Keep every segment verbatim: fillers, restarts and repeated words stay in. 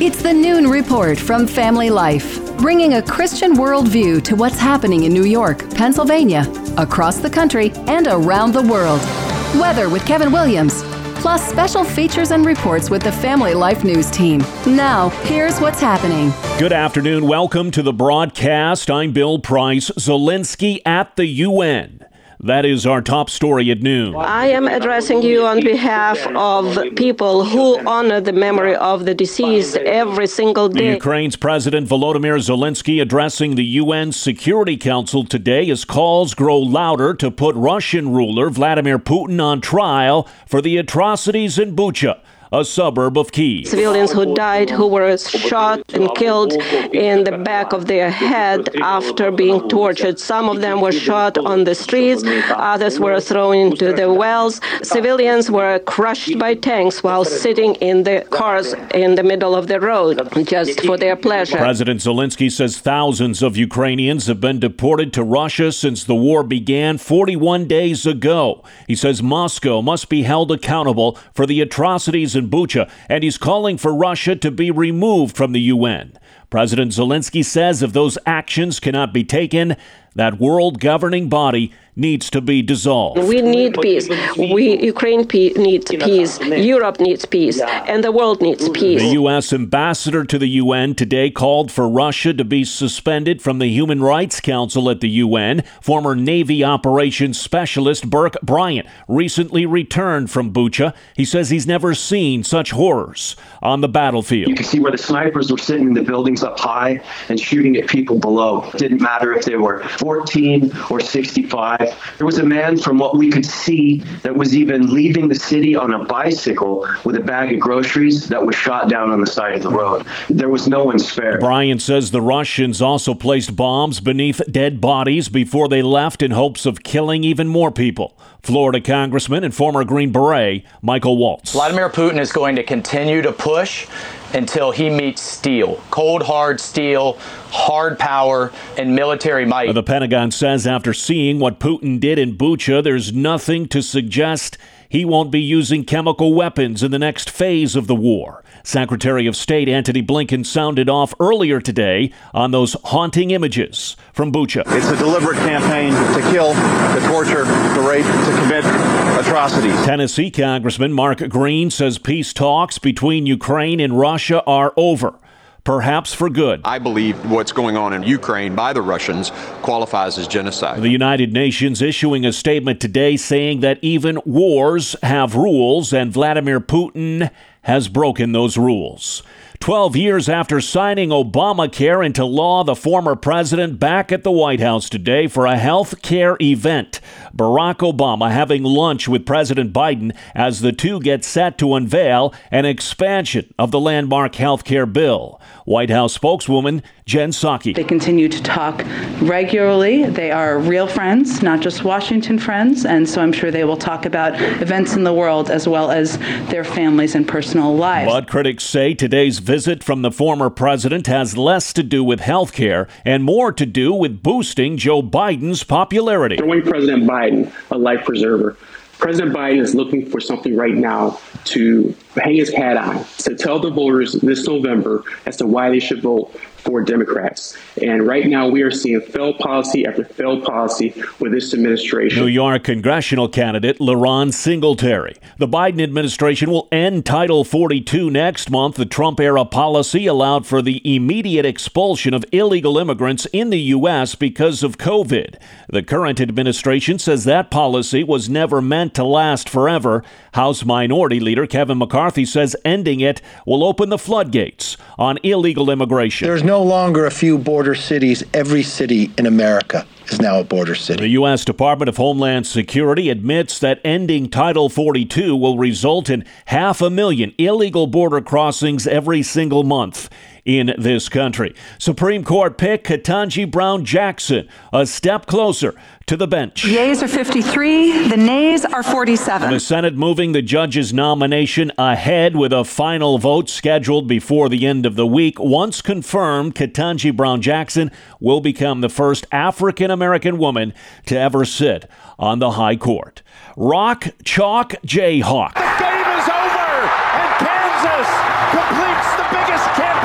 It's the Noon Report from Family Life, bringing a Christian worldview to what's happening in New York, Pennsylvania, across the country, and around the world. Weather with Kevin Williams, plus special features and reports with the Family Life News team. Now, here's what's happening. Good afternoon. Welcome to the broadcast. I'm Bill Price. Zelensky at the U N. That is our top story at noon. I am addressing you on behalf of people who honor the memory of the deceased every single day. Ukraine's President Volodymyr Zelensky addressing the U N Security Council today as calls grow louder to put Russian ruler Vladimir Putin on trial for the atrocities in Bucha, a suburb of Kyiv. Civilians who died, who were shot and killed in the back of their head after being tortured. Some of them were shot on the streets, others were thrown into the wells. Civilians were crushed by tanks while sitting in the cars in the middle of the road, just for their pleasure. President Zelensky says thousands of Ukrainians have been deported to Russia since the war began forty-one days ago. He says Moscow must be held accountable for the atrocities in Bucha, and he's calling for Russia to be removed from the U N. President Zelensky says if those actions cannot be taken, that world governing body needs to be dissolved. We need peace. We, Ukraine pe- needs peace. Europe needs peace. And the world needs peace. The U S ambassador to the U N today called for Russia to be suspended from the Human Rights Council at the U N. Former Navy operations specialist Burke Bryant recently returned from Bucha. He says he's never seen such horrors on the battlefield. You can see where the snipers were sitting in the buildings up high and shooting at people below. It didn't matter if they were fourteen or sixty-five. There was a man, from what we could see, that was even leaving the city on a bicycle with a bag of groceries that was shot down on the side of the road. There was no one spared. Bryant says the Russians also placed bombs beneath dead bodies before they left in hopes of killing even more people. Florida Congressman and former Green Beret Michael Waltz. Vladimir Putin is going to continue to push until he meets steel, cold, hard steel, hard power, and military might. The Pentagon says after seeing what Putin did in Bucha, there's nothing to suggest he won't be using chemical weapons in the next phase of the war. Secretary of State Antony Blinken sounded off earlier today on those haunting images from Bucha. It's a deliberate campaign to kill, to torture, to rape, to commit atrocities. Tennessee Congressman Mark Green says peace talks between Ukraine and Russia are over, perhaps for good. I believe what's going on in Ukraine by the Russians qualifies as genocide. The United Nations issuing a statement today saying that even wars have rules, and Vladimir Putin has broken those rules. Twelve years after signing Obamacare into law, the former president back at the White House today for a health care event. Barack Obama having lunch with President Biden as the two get set to unveil an expansion of the landmark health care bill. White House spokeswoman Jen Psaki. They continue to talk regularly. They are real friends, not just Washington friends, and so I'm sure they will talk about events in the world as well as their families and personal lives. But critics say today's visit from the former president has less to do with health care and more to do with boosting Joe Biden's popularity. Throwing President Biden a life preserver. President Biden is looking for something right now to hang his hat on, to tell the voters this November as to why they should vote for Democrats. And right now we are seeing failed policy after failed policy with this administration. New York congressional candidate LaRon Singletary. The Biden administration will end Title forty-two next month. The Trump-era policy allowed for the immediate expulsion of illegal immigrants in the U S because of COVID. The current administration says that policy was never meant to last forever. House Minority Leader Kevin McCarthy says ending it will open the floodgates on illegal immigration. There's no longer a few border cities. Every city in America is now a border city. The U S Department of Homeland Security admits that ending Title forty-two will result in half a million illegal border crossings every single month in this country. Supreme Court pick Ketanji Brown Jackson a step closer to the bench. Yeas are fifty-three, the nays are forty-seven. The Senate moving the judge's nomination ahead with a final vote scheduled before the end of the week. Once confirmed, Ketanji Brown Jackson will become the first African-American woman to ever sit on the high court. Rock, chalk, Jayhawk. The game is over, and Kansas completes the biggest campaign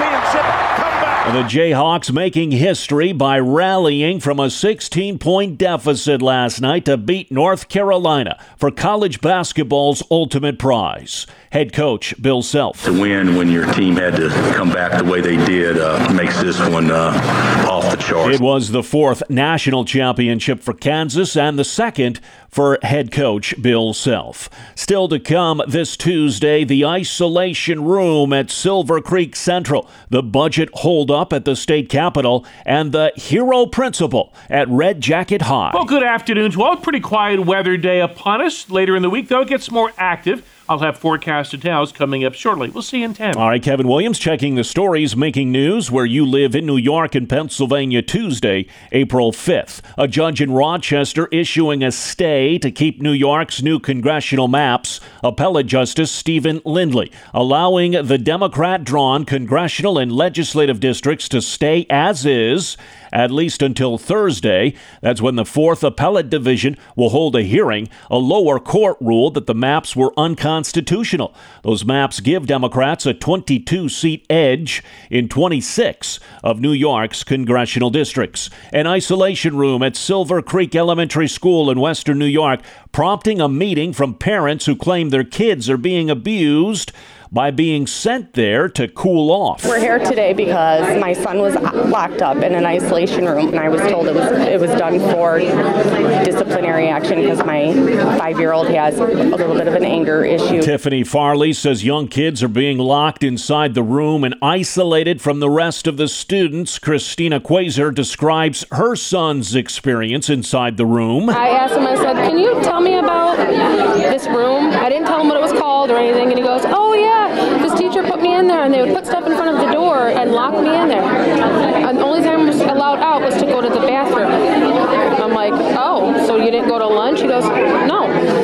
The Jayhawks making history by rallying from a sixteen-point deficit last night to beat North Carolina for college basketball's ultimate prize. Head coach Bill Self. To win when your team had to come back the way they did uh, makes this one uh, off the charts. It was the fourth national championship for Kansas and the second for head coach Bill Self. Still to come this Tuesday, the isolation room at Silver Creek Central, the budget holdup at the state capitol, and the hero principal at Red Jacket High. Well, good afternoon to all. Pretty quiet weather day upon us. Later in the week, though, it gets more active. I'll have forecasted towns coming up shortly. We'll see you in ten. All right, Kevin Williams checking the stories making news where you live in New York and Pennsylvania Tuesday, April fifth. A judge in Rochester issuing a stay to keep New York's new congressional maps. Appellate Justice Stephen Lindley allowing the Democrat-drawn congressional and legislative districts to stay as is, at least until Thursday. That's when the fourth Appellate Division will hold a hearing. A lower court ruled that the maps were unconstitutional. Those maps give Democrats a twenty-two seat edge in twenty-six of New York's congressional districts. An isolation room at Silver Creek Elementary School in western New York prompting a meeting from parents who claim their kids are being abused by being sent there to cool off. We're here today because my son was locked up in an isolation room, and I was told it was it was done for disciplinary action because my five-year-old has a little bit of an anger issue. Tiffany Farley says young kids are being locked inside the room and isolated from the rest of the students. Christina Quasar describes her son's experience inside the room. I asked him, I said, can you tell me about this room? I didn't tell him what it was called or anything, and he goes, oh yeah, this teacher put me in there, and they would put stuff in front of the door and lock me in there. And the only time I was allowed out was to go to the bathroom. I'm like, oh, so you didn't go to lunch? He goes, no.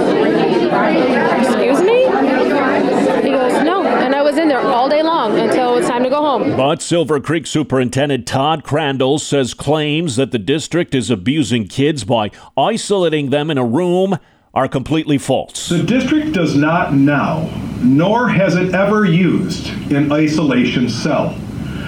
Excuse me? He goes, no. And I was in there all day long until it was time to go home. But Silver Creek Superintendent Todd Crandall says claims that the district is abusing kids by isolating them in a room are completely false. The district does not now, nor has it ever used an isolation cell,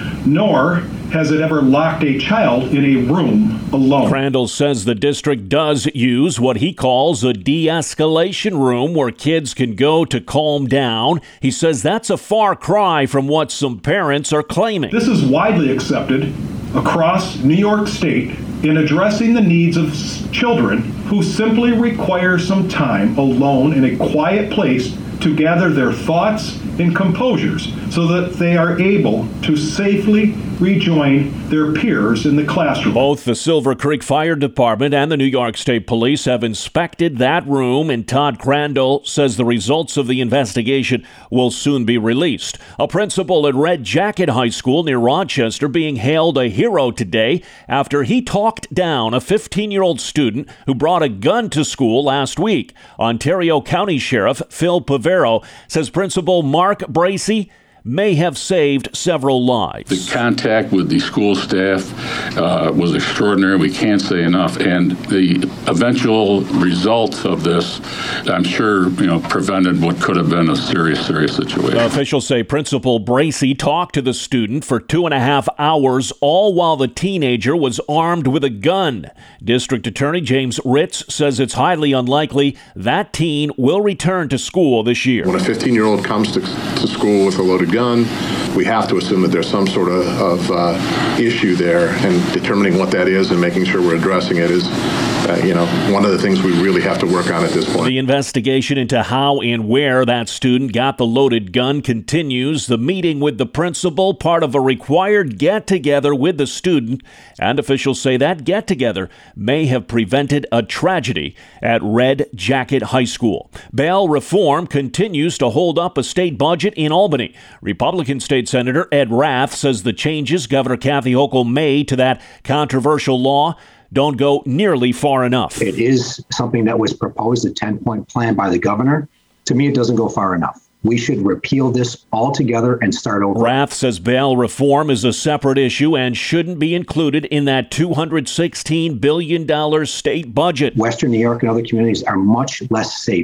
nor has it ever locked a child in a room alone. Crandall says the district does use what he calls a de-escalation room where kids can go to calm down. He says that's a far cry from what some parents are claiming. This is widely accepted across New York State in addressing the needs of children who simply require some time alone in a quiet place to gather their thoughts and composures so that they are able to safely rejoin their peers in the classroom. Both the Silver Creek Fire Department and the New York State Police have inspected that room, and Todd Crandall says the results of the investigation will soon be released. A principal at Red Jacket High School near Rochester being hailed a hero today after he talked down a fifteen-year-old student who brought a gun to school last week. Ontario County Sheriff Phil Pavero says Principal Mark Bracey may have saved several lives. The contact with the school staff uh, was extraordinary. We can't say enough. And the eventual results of this, I'm sure, you know, prevented what could have been a serious, serious situation. Officials say Principal Bracey talked to the student for two and a half hours, all while the teenager was armed with a gun. District Attorney James Ritz says it's highly unlikely that teen will return to school this year. When a fifteen-year-old comes to, to school with a loaded gun, we have to assume that there's some sort of, of uh, issue there, and determining what that is and making sure we're addressing it is, uh, you know, one of the things we really have to work on at this point. The investigation into how and where that student got the loaded gun continues. The meeting with the principal, part of a required get-together with the student, and officials say that get-together may have prevented a tragedy at Red Jacket High School. Bail reform continues to hold up a state budget in Albany. Republican State Senator Ed Rath says the changes Governor Kathy Hochul made to that controversial law don't go nearly far enough. It is something that was proposed, a ten-point plan by the governor. To me, it doesn't go far enough. We should repeal this altogether and start over. Rath says bail reform is a separate issue and shouldn't be included in that two hundred sixteen billion dollars state budget. Western New York and other communities are much less safe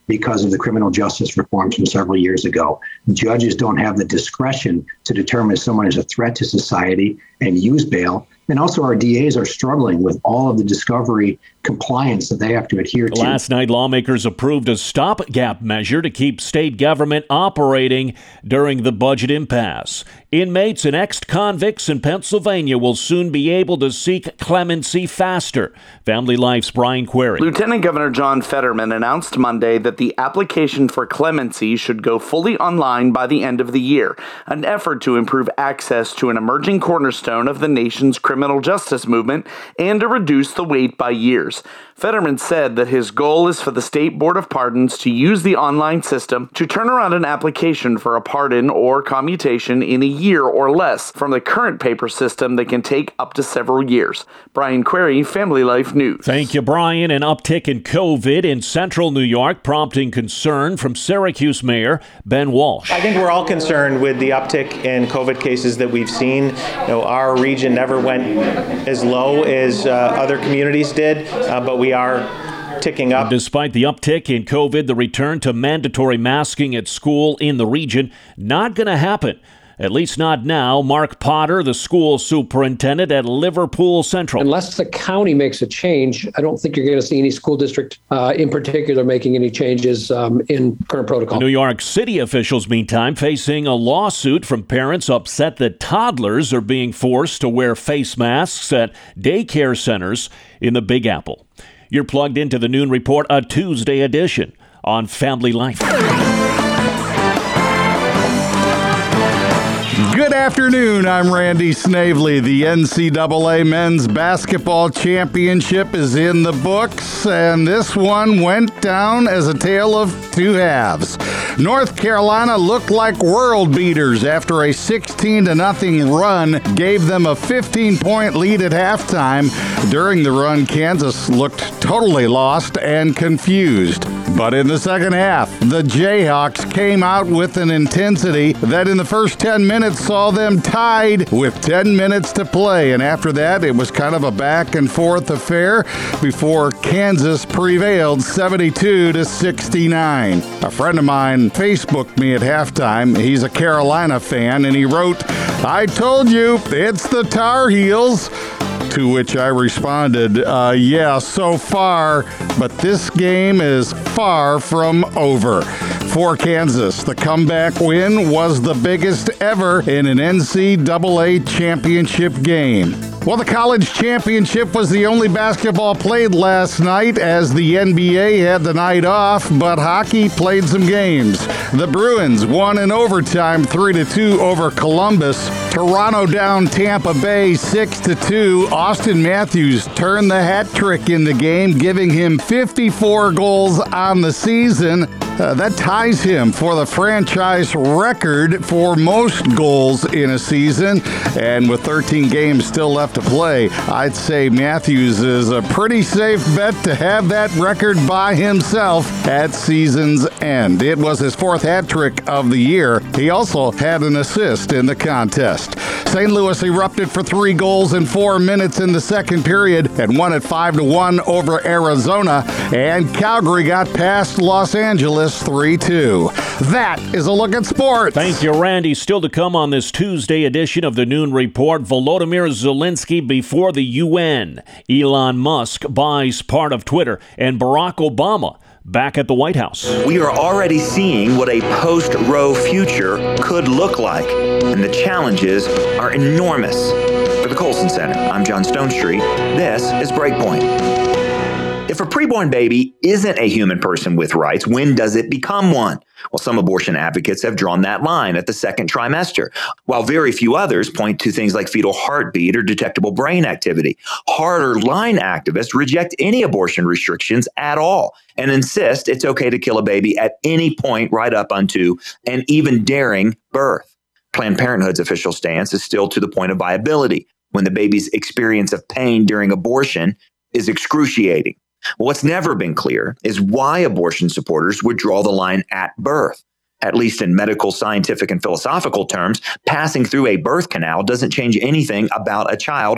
because of the criminal justice reforms from several years ago. Judges don't have the discretion to determine if someone is a threat to society and use bail. And also our D As are struggling with all of the discovery compliance that they have to adhere to. Last night, lawmakers approved a stopgap measure to keep state government operating during the budget impasse. Inmates and ex-convicts in Pennsylvania will soon be able to seek clemency faster. Family Life's Brian Query. Lieutenant Governor John Fetterman announced Monday that the application for clemency should go fully online by the end of the year, an effort to improve access to an emerging cornerstone of the nation's criminal justice movement and to reduce the wait by years. Fetterman said that his goal is for the State Board of Pardons to use the online system to turn around an application for a pardon or commutation in a year or less from the current paper system that can take up to several years. Brian Query, Family Life News. Thank you, Brian. An uptick in COVID in central New York prompting concern from Syracuse Mayor Ben Walsh. I think we're all concerned with the uptick in COVID cases that we've seen. You know, our region never went as low as uh, other communities did, uh, but we are ticking up. Despite the uptick in COVID, the return to mandatory masking at school in the region not going to happen. At least not now. Mark Potter, the school superintendent at Liverpool Central. Unless the county makes a change, I don't think you're going to see any school district uh, in particular making any changes um, in current protocol. New York City officials, meantime, facing a lawsuit from parents upset that toddlers are being forced to wear face masks at daycare centers in the Big Apple. You're plugged into the Noon Report, a Tuesday edition on Family Life. Good afternoon, I'm Randy Snavely. The N C double A Men's Basketball Championship is in the books, and this one went down as a tale of two halves. North Carolina looked like world beaters after a sixteen to nothing run gave them a fifteen-point lead at halftime. During the run, Kansas looked totally lost and confused. But in the second half, the Jayhawks came out with an intensity that in the first ten minutes saw them tied with ten minutes to play. And after that, it was kind of a back and forth affair before Kansas prevailed seventy-two to sixty-nine. A friend of mine Facebooked me at halftime. He's a Carolina fan, and he wrote, "I told you, it's the Tar Heels." To which I responded, uh, yeah, so far, but this game is far from over. For Kansas, the comeback win was the biggest ever in an N C double A championship game. Well, the college championship was the only basketball played last night as the N B A had the night off, but hockey played some games. The Bruins won in overtime three to two over Columbus. Toronto down Tampa Bay six to two. Austin Matthews turned the hat trick in the game, giving him fifty-four goals on the season. Uh, that ties him for the franchise record for most goals in a season. And with thirteen games still left to play, I'd say Matthews is a pretty safe bet to have that record by himself at season's end. It was his fourth hat trick of the year. He also had an assist in the contest. Saint Louis erupted for three goals in four minutes in the second period and won at five to one over Arizona. And Calgary got past Los Angeles three two. That is a look at sports. Thank you, Randy. Still to come on this Tuesday edition of the Noon Report, Volodymyr Zelensky before the U N. Elon Musk buys part of Twitter, and Barack Obama back at the White House. We are already seeing what a post-Roe future could look like, and the challenges are enormous. For the Colson Center, I'm John Stonestreet. This is Breakpoint. If a preborn baby isn't a human person with rights, when does it become one? Well, some abortion advocates have drawn that line at the second trimester, while very few others point to things like fetal heartbeat or detectable brain activity. Harder line activists reject any abortion restrictions at all and insist it's okay to kill a baby at any point right up unto and even daring birth. Planned Parenthood's official stance is still to the point of viability, when the baby's experience of pain during abortion is excruciating. What's never been clear is why abortion supporters would draw the line at birth. At least in medical, scientific, and philosophical terms, passing through a birth canal doesn't change anything about a child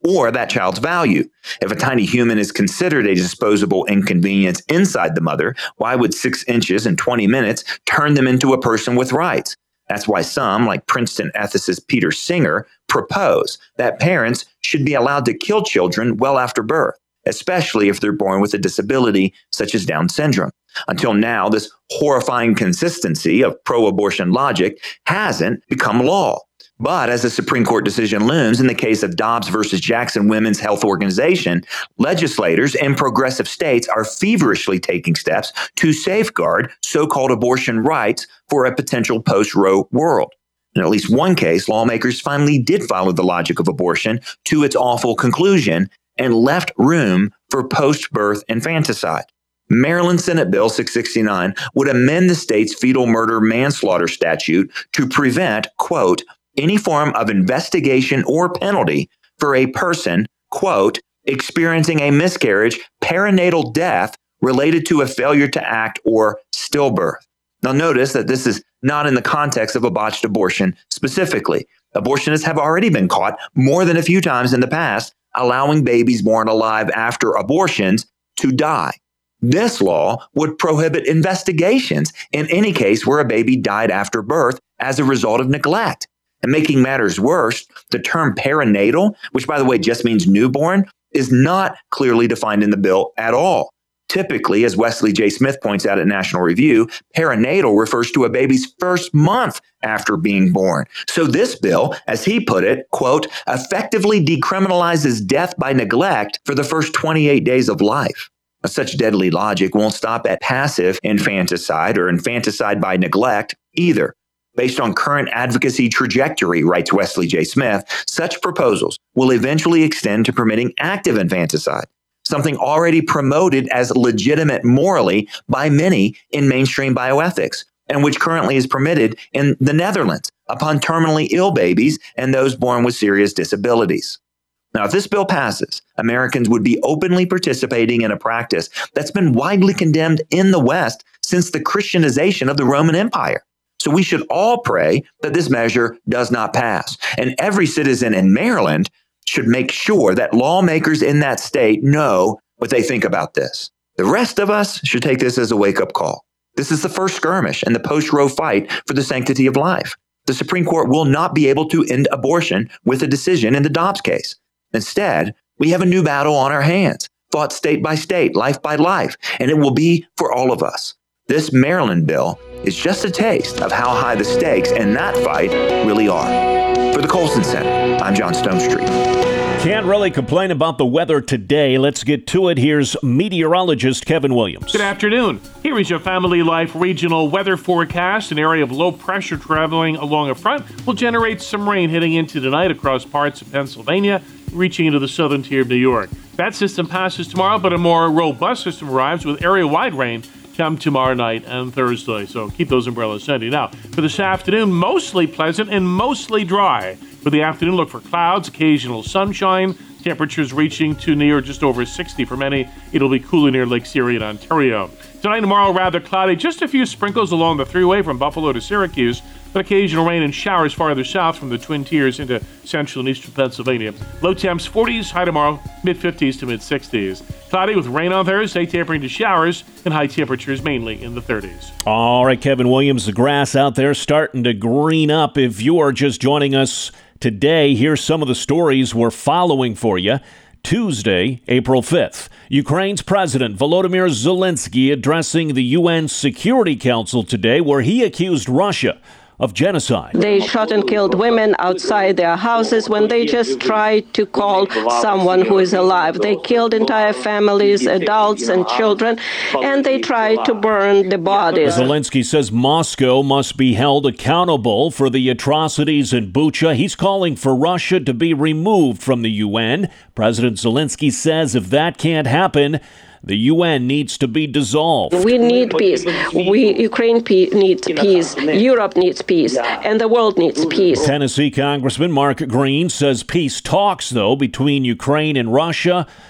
or that child's value. If a tiny human is considered a disposable inconvenience inside the mother, why would six inches in twenty minutes turn them into a person with rights? That's why some, like Princeton ethicist Peter Singer, propose that parents should be allowed to kill children well after birth, especially if they're born with a disability such as Down syndrome. Until now, this horrifying consistency of pro-abortion logic hasn't become law. But as the Supreme Court decision looms in the case of Dobbs versus Jackson Women's Health Organization, legislators in progressive states are feverishly taking steps to safeguard so-called abortion rights for a potential post-Roe world. In at least one case, lawmakers finally did follow the logic of abortion to its awful conclusion and left room for post-birth infanticide. Maryland Senate Bill six sixty-nine would amend the state's fetal murder manslaughter statute to prevent, quote, any form of investigation or penalty for a person, quote, experiencing a miscarriage, perinatal death related to a failure to act or stillbirth. Now notice that this is not in the context of a botched abortion specifically. Abortionists have already been caught more than a few times in the past, allowing babies born alive after abortions to die. This law would prohibit investigations in any case where a baby died after birth as a result of neglect. And making matters worse, the term perinatal, which by the way just means newborn, is not clearly defined in the bill at all. Typically, as Wesley J. Smith points out at National Review, perinatal refers to a baby's first month after being born. So this bill, as he put it, quote, effectively decriminalizes death by neglect for the first twenty-eight days of life. Now, such deadly logic won't stop at passive infanticide or infanticide by neglect either. Based on current advocacy trajectory, writes Wesley J. Smith, such proposals will eventually extend to permitting active infanticide, something already promoted as legitimate morally by many in mainstream bioethics, and which currently is permitted in the Netherlands upon terminally ill babies and those born with serious disabilities. Now, if this bill passes, Americans would be openly participating in a practice that's been widely condemned in the West since the Christianization of the Roman Empire. So we should all pray that this measure does not pass. And every citizen in Maryland should make sure that lawmakers in that state know what they think about this. The rest of us should take this as a wake-up call. This is the first skirmish in the post-Roe fight for the sanctity of life. The Supreme Court will not be able to end abortion with a decision in the Dobbs case. Instead, we have a new battle on our hands, fought state by state, life by life, and it will be for all of us. This Maryland bill is just a taste of how high the stakes in that fight really are. For the Colson Center, I'm John Stonestreet. Can't really complain about the weather today. Let's get to it. Here's meteorologist Kevin Williams. Good afternoon. Here is your Family Life regional weather forecast. An area of low pressure traveling along a front will generate some rain heading into tonight across parts of Pennsylvania, reaching into the southern tier of New York. That system passes tomorrow, but a more robust system arrives with area-wide rain come tomorrow night and Thursday. So keep those umbrellas handy. Now, for this afternoon, mostly pleasant and mostly dry. For the afternoon, look for clouds, occasional sunshine, temperatures reaching to near just over sixty for many. It'll be cooler near Lake Erie in Ontario. Tonight and tomorrow, rather cloudy. Just a few sprinkles along the Thruway from Buffalo to Syracuse, but occasional rain and showers farther south from the Twin Tiers into central and eastern Pennsylvania. Low temps forties, high tomorrow, mid-fifties to mid-sixties. Cloudy with rain on Thursday, tapering to showers, and high temperatures mainly in the thirties. All right, Kevin Williams, the grass out there starting to green up. If you are just joining us today, here's some of the stories we're following for you. Tuesday, April fifth, Ukraine's President Volodymyr Zelensky addressing the U N Security Council today, where he accused Russia of genocide. They shot and killed women outside their houses when they just tried to call someone who is alive. They killed entire families, adults and children, and they tried to burn the bodies. Zelensky says Moscow must be held accountable for the atrocities in Bucha. He's calling for Russia to be removed from the U N. President Zelensky says if that can't happen, the U N needs to be dissolved. We need peace. We, Ukraine pe- needs peace. Europe needs peace. And the world needs peace. Tennessee Congressman Mark Green says peace talks, though, between Ukraine and Russia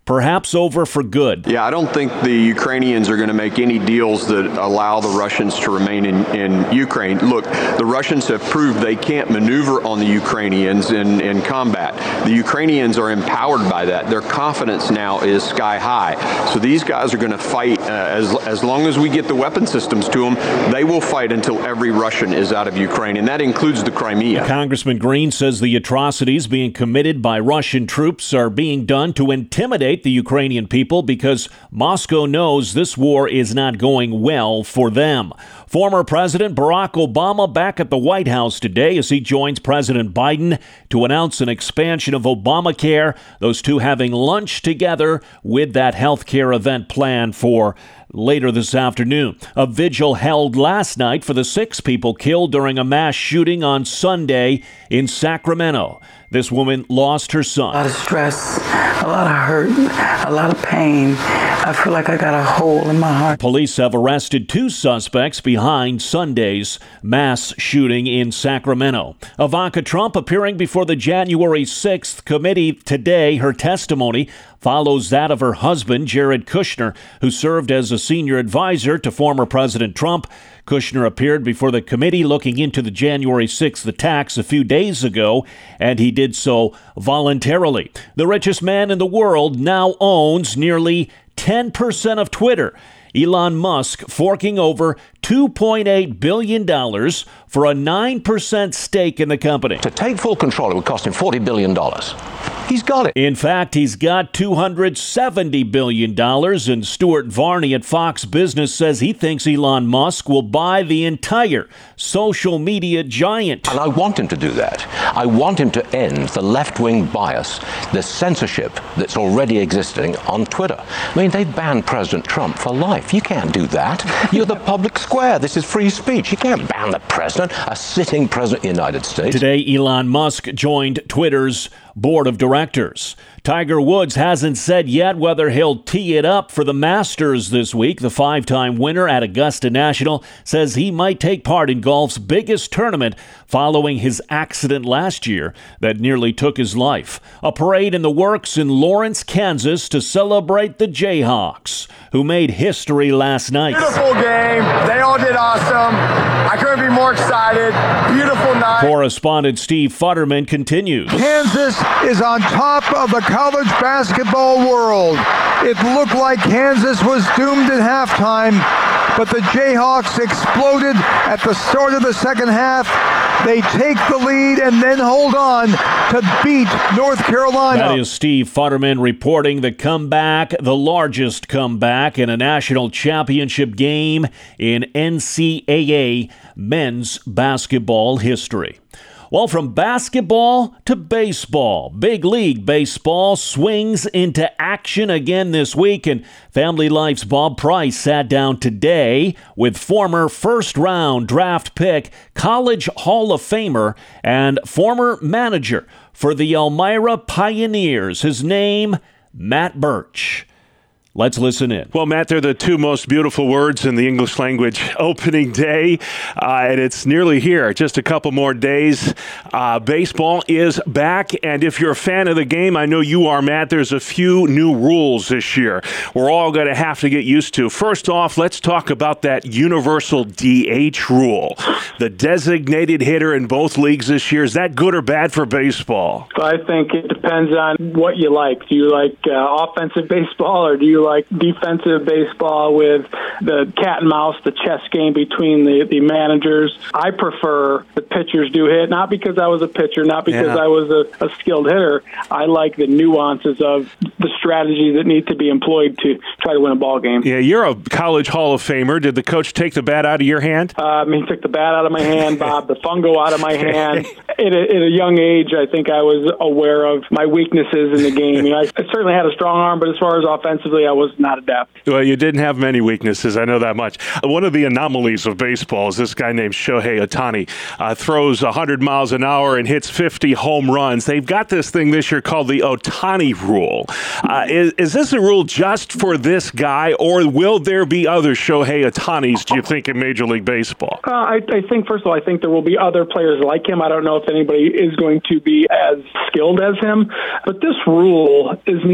perhaps over for good. Yeah, I don't think the Ukrainians are going to make any deals that allow the Russians to remain in, in Ukraine. Look, the Russians have proved they can't maneuver on the Ukrainians in, in combat. The Ukrainians are empowered by that. Their confidence now is sky high. So these guys are going to fight uh, as, as long as we get the weapon systems to them. They will fight until every Russian is out of Ukraine, and that includes the Crimea. Congressman Green says the atrocities being committed by Russian troops are being done to intimidate the Ukrainian people because Moscow knows this war is not going well for them. Former President Barack Obama back at the White House today as he joins President Biden to announce an expansion of Obamacare, those two having lunch together with that health care event planned for later this afternoon. A vigil held last night for the six people killed during a mass shooting on Sunday in Sacramento. This woman lost her son. A lot of stress, a lot of hurt, a lot of pain. I feel like I got a hole in my heart. Police have arrested two suspects behind Sunday's mass shooting in Sacramento. Ivanka Trump appearing before the January sixth committee today. Her testimony follows that of her husband, Jared Kushner, who served as a senior advisor to former President Trump. Kushner appeared before the committee looking into the January sixth attacks a few days ago, and he did so voluntarily. The richest man in the world now owns nearly ten percent of Twitter. Elon Musk forking over two point eight billion dollars for a nine percent stake in the company. To take full control, it would cost him forty billion dollars. He's got it. In fact, he's got two hundred seventy billion dollars, and Stuart Varney at Fox Business says he thinks Elon Musk will buy the entire social media giant. And I want him to do that. I want him to end the left-wing bias, the censorship that's already existing on Twitter. I mean, they've banned President Trump for life. You can't do that. You're the public square. This is free speech. You can't ban the president, a sitting president of the United States. Today, Elon Musk joined Twitter's board of directors. Tiger Woods hasn't said yet whether he'll tee it up for the Masters this week. The five-time winner at Augusta National says he might take part in golf's biggest tournament following his accident last year that nearly took his life. A parade in the works in Lawrence, Kansas to celebrate the Jayhawks, who made history last night. Beautiful game. They all did awesome. I couldn't be more excited. Beautiful night. Correspondent Steve Futterman continues. Kansas is on top of the college basketball world. It looked like Kansas was doomed at halftime, but the Jayhawks exploded at the start of the second half. They take the lead and then hold on to beat North Carolina. That is Steve Futterman reporting the comeback, the largest comeback in a national championship game in N C double A men's basketball history. Well, from basketball to baseball, Big League Baseball swings into action again this week, and Family Life's Bob Price sat down today with former first-round draft pick, College Hall of Famer, and former manager for the Elmira Pioneers. His name, Matt Birch. Let's listen in. Well, Matt, they're the two most beautiful words in the English language. Opening day, uh, and it's nearly here. Just a couple more days. Uh, baseball is back, and if you're a fan of the game, I know you are, Matt, there's a few new rules this year we're all going to have to get used to. First off, let's talk about that universal D H rule. The designated hitter in both leagues this year, is that good or bad for baseball? I think it depends on what you like. Do you like uh, offensive baseball, or do you like defensive baseball with the cat and mouse, the chess game between the, the managers? I prefer the pitchers do hit, not because I was a pitcher, not because yeah. I was a, a skilled hitter. I like the nuances of the strategies that need to be employed to try to win a ball game. Yeah, you're a college Hall of Famer. Did the coach take the bat out of your hand? Um, he took the bat out of my hand, Bob, the fungo out of my hand. At a, at a young age, I think I was aware of my weaknesses in the game. You know, I, I certainly had a strong arm, but as far as offensively, I was not adept. Well, you didn't have many weaknesses, I know that much. One of the anomalies of baseball is this guy named Shohei Ohtani. Uh, throws one hundred miles an hour and hits fifty home runs. They've got this thing this year called the Ohtani rule. Uh, is, is this a rule just for this guy, or will there be other Shohei Ohtanis, do you think, in Major League Baseball? Uh, I, I think, first of all, I think there will be other players like him. I don't know if anybody is going to be as skilled as him, but this rule is not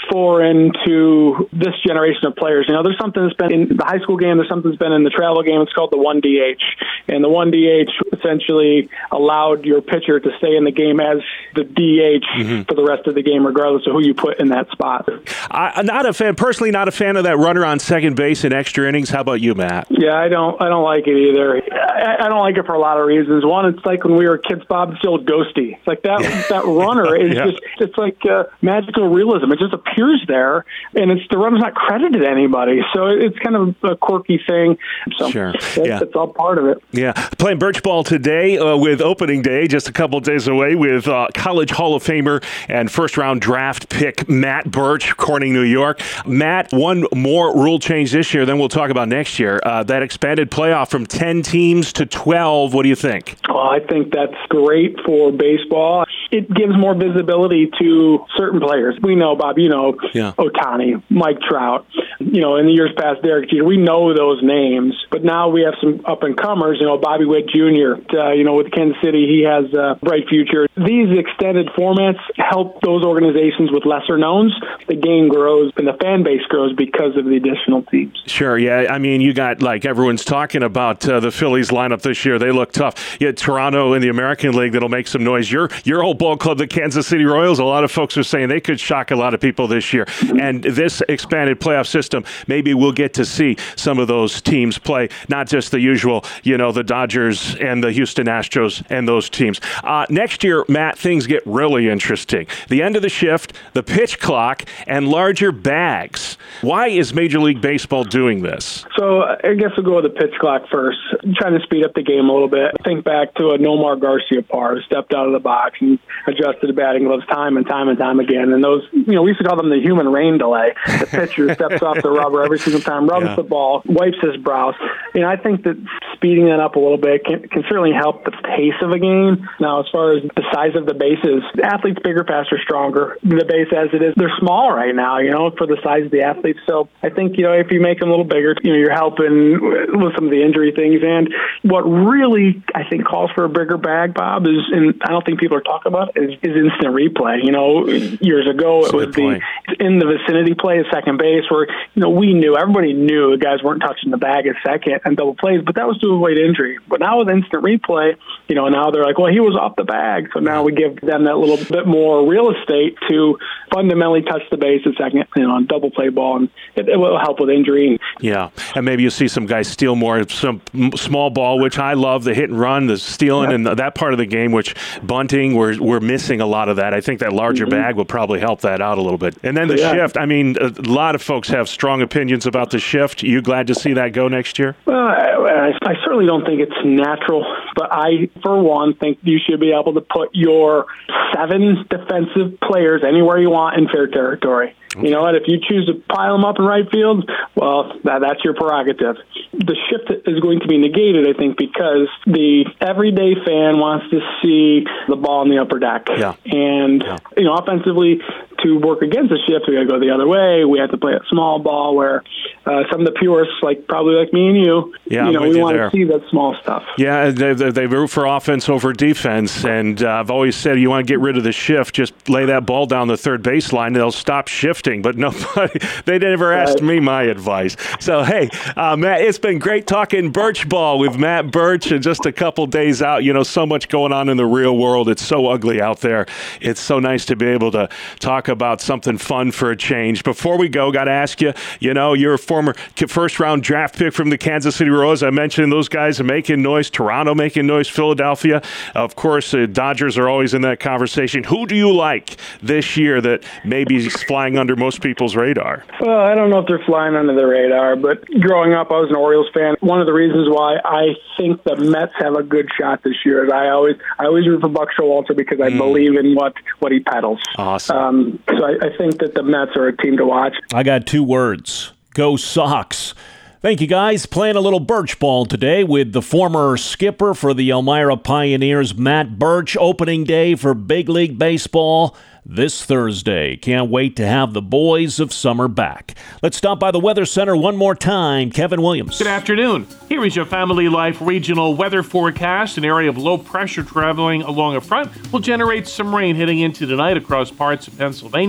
foreign to this generation of players. You know, there's something that's been in the high school game, there's something that's been in the travel game. It's called the one D H. And the one D H essentially allowed your pitcher to stay in the game as the D H mm-hmm. for the rest of the game, regardless of who you put in that spot. I'm not a fan, personally not a fan of that runner on second base in extra innings. How about you, Matt? Yeah, I don't I don't like it either. I, I don't like it for a lot of reasons. One, it's like when we were kids, Bob, it's the old ghosty. It's like that that runner is yeah. just, it's like uh, magical realism. It just appears there, and it's the runner's not credited to anybody. So it's kind of a quirky thing. So sure. It's, yeah. it's all part of it. Yeah. Playing birch ball today uh, with opening day, just a couple days away, with uh, College Hall of Famer and first-round draft pick Matt Birch, Corning, New York. Matt, one more rule change this year, then we'll talk about next year. Uh, that expanded playoff from ten teams to twelve. What do you think? Well, I think that's great for baseball. It gives more visibility to certain players. We know, Bob, you know, yeah. Ohtani, Mike Trout, you know, in the years past, Derek Jeter. We know those names, but now we have some up-and-comers, you know, Bobby Witt Junior, uh, you know, with Kansas City, he has a bright future. These extended formats help those organizations with lesser knowns. The game grows and the fan base grows because of the additional teams. Sure, yeah. I mean, you got, like, everyone's talking about uh, the Phillies lineup this year. They look tough. You had Toronto in the American League that'll make some noise. Your, your old ball club, the Kansas City Royals, a lot of folks are saying they could shock a lot of people this year. And this expanded playoff system, maybe we'll get to see some of those teams play, not just the usual, you know, the Dodgers and the Houston Astros and those teams. Uh, next year, Matt, things get really interesting. The end of the shift, the pitch clock, and larger bags. Why is Major League Baseball doing this? So I guess we'll go with the pitch clock first. I'm trying to speed up the game a little bit. Think back to a Nomar Garcia par who stepped out of the box and adjusted the batting gloves time and time and time again. And those, you know, we used to call them the human rain delay. The pitcher steps off the rubber every single time, rubs yeah. the ball, wipes his brows. You know, I think that speeding that up a little bit can, can certainly help the pace of a game. Now, as far as the size of the bases, athletes bigger, faster, stronger. The base as it is, they're small right now, you know, for the size of the athletes. So I think, you know, if you make them a little bigger, you know, you're helping with some of the injury things. And what really, I think, calls for a bigger bag, Bob, is, and I don't think people are talking about it, is, is instant replay. You know, years ago, it was the in the vicinity play at second base where, you know, we knew, everybody knew the guys weren't touching the bag at second and double plays, but that was to avoid injury. But now with instant replay, you know, now they're like, well, he was off the bag. So now we give them that little bit more real estate to fundamentally touch the base at second, you know, on double play ball, and it, it will help with injury. Yeah, and maybe you'll see some guys steal more, some small ball, which I love, the hit and run, the stealing, yeah. and that part of the game, which bunting, we're, we're missing a lot of that. I think that larger mm-hmm. bag will probably help that out a little bit. And then the yeah. shift, I mean, a lot of folks have strong opinions about the shift. Are you glad to see that go next year? Well, I, I certainly don't think it's natural, but I, for one, think you should be able to put your seven defensive players anywhere you want in fair territory. You know what? If you choose to pile them up in right field, well, that, that's your prerogative. The shift is going to be negated, I think, because the everyday fan wants to see the ball in the upper deck. Yeah. And, yeah. you know, offensively, to work against the shift, we got to go the other way. We have to play a small ball where uh, some of the purists, like probably like me and you, yeah, you know, we you want there. to see that small stuff. Yeah, they, they root for offense over defense, and uh, I've always said you want to get rid of the shift, just lay that ball down the third baseline, and they'll stop shifting. But nobody, they never asked me my advice. So, hey, uh, Matt, it's been great talking birch ball with Matt Birch, and just a couple days out, you know, so much going on in the real world. It's so ugly out there. It's so nice to be able to talk about something fun for a change. Before we go, got to ask you, you know, you're a former first-round draft pick from the Kansas City Royals. I mentioned those guys are making noise. Toronto making noise. Philadelphia. Of course, the Dodgers are always in that conversation. Who do you like this year that maybe is flying under most people's radar? Well, I don't know if they're flying under the radar, but growing up, I was an Orioles fan. One of the reasons why I think the Mets have a good shot this year is I always I always root for Buck Showalter because I mm. believe in what, what he peddles. Awesome. Um, so I, I think that the Mets are a team to watch. I got two words. Go Sox. Thank you, guys. Playing a little birch ball today with the former skipper for the Elmira Pioneers, Matt Birch. Opening day for Big League Baseball this Thursday. Can't wait to have the boys of summer back. Let's stop by the Weather Center one more time. Kevin Williams. Good afternoon. Here is your Family Life regional weather forecast. An area of low pressure traveling along a front will generate some rain heading into tonight across parts of Pennsylvania.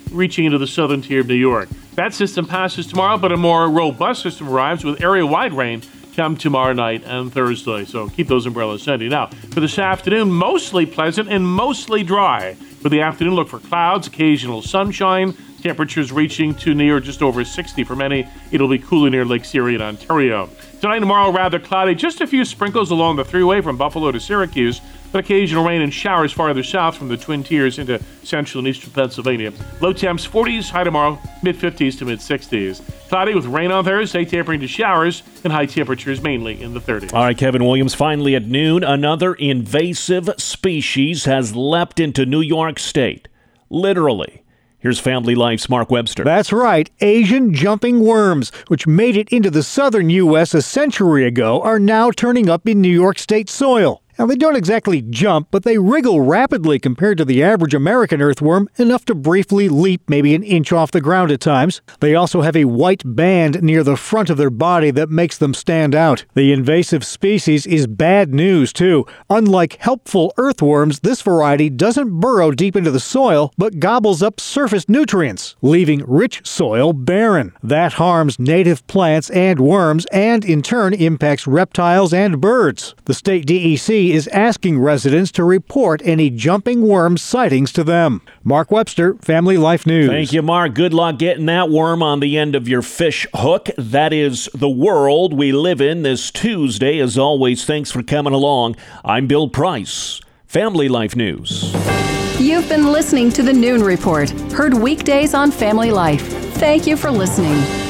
reaching into the southern tier of New York. That system passes tomorrow, but a more robust system arrives with area-wide rain come tomorrow night and Thursday. So keep those umbrellas handy. Now, for this afternoon, mostly pleasant and mostly dry. For the afternoon, look for clouds, occasional sunshine. Temperatures reaching to near just over sixty for many. It'll be cooler near Lake Erie in Ontario. Tonight and tomorrow, rather cloudy. Just a few sprinkles along the three-way from Buffalo to Syracuse, but occasional rain and showers farther south from the Twin Tiers into central and eastern Pennsylvania. Low temps forties, high tomorrow, mid-fifties to mid-sixties. Cloudy with rain on Thursday, tapering to showers, and high temperatures mainly in the thirties. All right, Kevin Williams, finally at noon, another invasive species has leapt into New York State. Literally. Here's Family Life's Mark Webster. That's right. Asian jumping worms, which made it into the southern U S a century ago, are now turning up in New York State soil. Now, they don't exactly jump, but they wriggle rapidly compared to the average American earthworm, enough to briefly leap maybe an inch off the ground at times. They also have a white band near the front of their body that makes them stand out. The invasive species is bad news, too. Unlike helpful earthworms, this variety doesn't burrow deep into the soil, but gobbles up surface nutrients, leaving rich soil barren. That harms native plants and worms, and in turn impacts reptiles and birds. The state D E C is asking residents to report any jumping worm sightings to them. Mark Webster, Family Life News. Thank you, Mark. Good luck getting that worm on the end of your fish hook. That is the world we live in this Tuesday. As always, thanks for coming along. I'm Bill Price, Family Life News. You've been listening to the Noon Report, heard weekdays on Family Life. Thank you for listening.